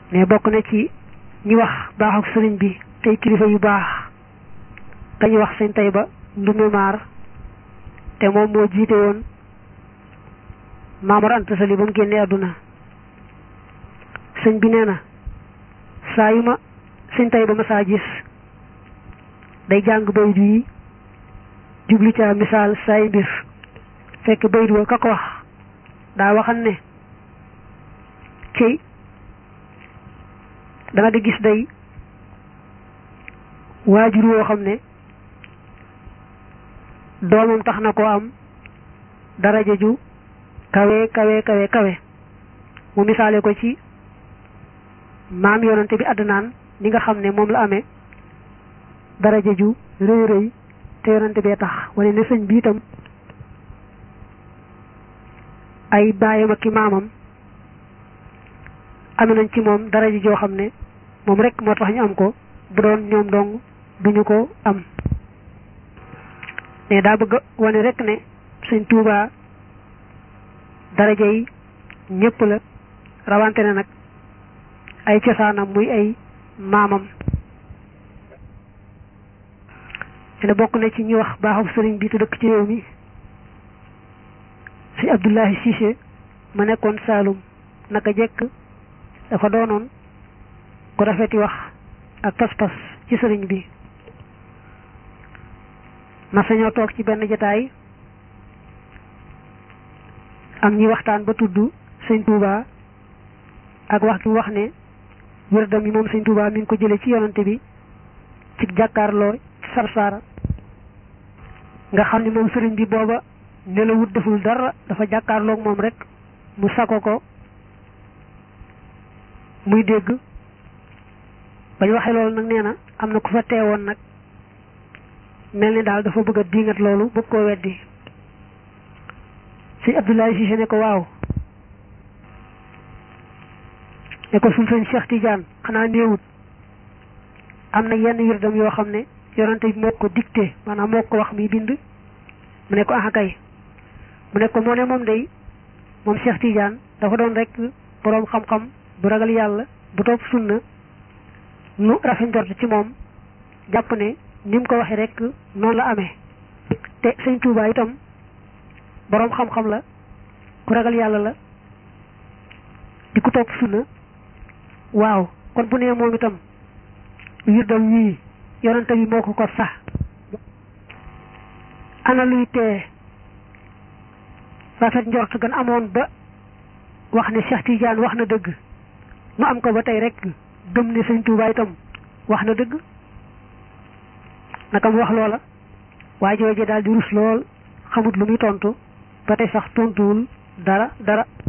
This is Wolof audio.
mais bokk na ci ñi wax baaxuk sëriñ bi tey kilifa yu baax dañuy wax sëñ Tayba Ndumbe Maar te moom moo jiite woon Maam Mor Anta Sali ba mu génnee àdduna sëñ bi nee na saa yu ma sëñ Tayba ma saa gis day jàng bayit yi jublu ca misaal saay mbir fekk bayit wa ka ko wax daa waxan ne ci danga di gis day waajur woo xam ne doomam tax na ko am daraja ju kawe kawe kawe kawe mu misaale ko ci maam yonante bi Adnaan ni nga xam ne moom la amee daraja ju rëy rëy te yonante bee tax wala ne sëñ bi itam ay baayam ak ki maamam ame nañ ci moom daraja joo xam ne moom rek moo tax ñu am ko bu doon ñoom dong duñu ko am ne daa bëgg wane rek ne sëñ Tuubaa daraja yi ñëpp la rawante ne nag ay cosaanam muy ay maamam ne bokk na ci ñi wax baaxu sëriñ bi te dëkk ci réew mi si Abdoulahi Cissé ma nekkoon Saalum naka jekk dafa doonoon ku rafeti wax ak pas-pas ci sëriñ bi ma sañoo toog ci benn jataay am ñi waxtaan ba tudd sëñ Touba ak wax gi wax ne wérdam yi moom sëñ Touba mi ngi ko jële ci yonante bi ci jàkkaarloo ci Sarsara nga xam ne moom sëriñ bi booba nelawut deful dara dafa jàkkaarloog moom rek mu sako ko muy dégg bañ waxee loolu nag nee na am na ku fa teewoon nag mel ni daal dafa bëgg a diingat loolu bëgg koo weddi si Abdoulaye Cissé ne ko waaw ne ko suñ sëñ Cheikh Tidiane xanaa néewut am na yenn wirdam yoo xam ne yonante bi moo ko dicté maanaam moo ko wax muy bind mu ne ko ah kay mu ne ko moo ne moom day moom Cheikh Tidiane dafa doon rek boroom xam-xam bu ragal yàlla bu topp sunna nu rafet njort ci moom jàpp ne ni mu ko waxee rek noonu la amee te sëñ Touba itam boroom xam-xam la ku ragal yàlla la di ku topp sunna waaw kon bu nee moom itam wirdam yii yonante bi moo ko sax ana luy tee rafet njort gan amoon ba wax ne Cheikh Tidiane wax na dëgg nu am ko ba tey rek gëm ne sëñ Touba itam wax na dëgg naka mu wax loola waa jooje daal di rus lool xamut lu muy tontu ba tey sax tontuwul dara